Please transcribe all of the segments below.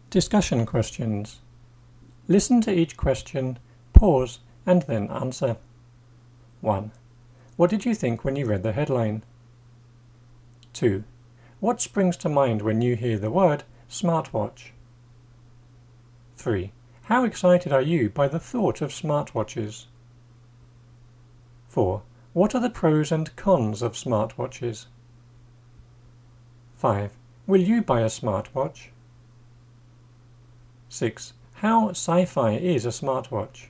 Discussion questions. Listen to each question, pause, and then answer. 1. What did you think when you read the headline? 2. What springs to mind when you hear the word smartwatch? 3. How excited are you by the thought of smartwatches? 4. What are the pros and cons of smartwatches? 5. Will you buy a smartwatch? 6. How sci-fi is a smartwatch?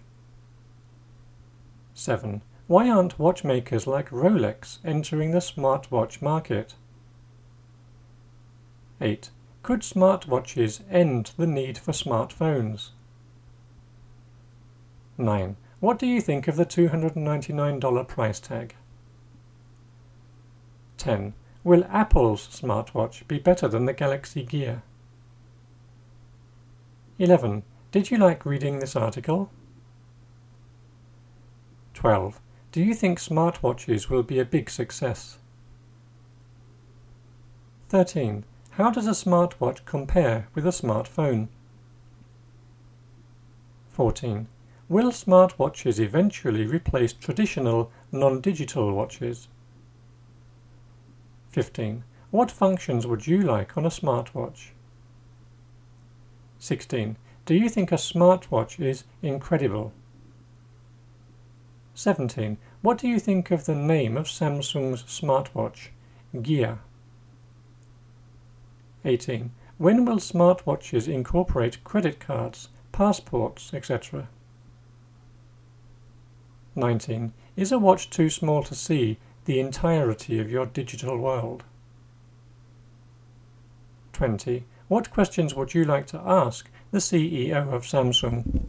7. Why aren't watchmakers like Rolex entering the smartwatch market? 8. Could smartwatches end the need for smartphones? 9. What do you think of the $299 price tag? 10. Will Apple's smartwatch be better than the Galaxy Gear? 11. Did you like reading this article? 12. Do you think smartwatches will be a big success? 13. How does a smartwatch compare with a smartphone? 14. Will smartwatches eventually replace traditional, non-digital watches? 15. What functions would you like on a smartwatch? 16. Do you think a smartwatch is incredible? 17. What do you think of the name of Samsung's smartwatch, Gear? 18. When will smartwatches incorporate credit cards, passports, etc.? 19. Is a watch too small to see the entirety of your digital world? 20. What questions would you like to ask the CEO of Samsung?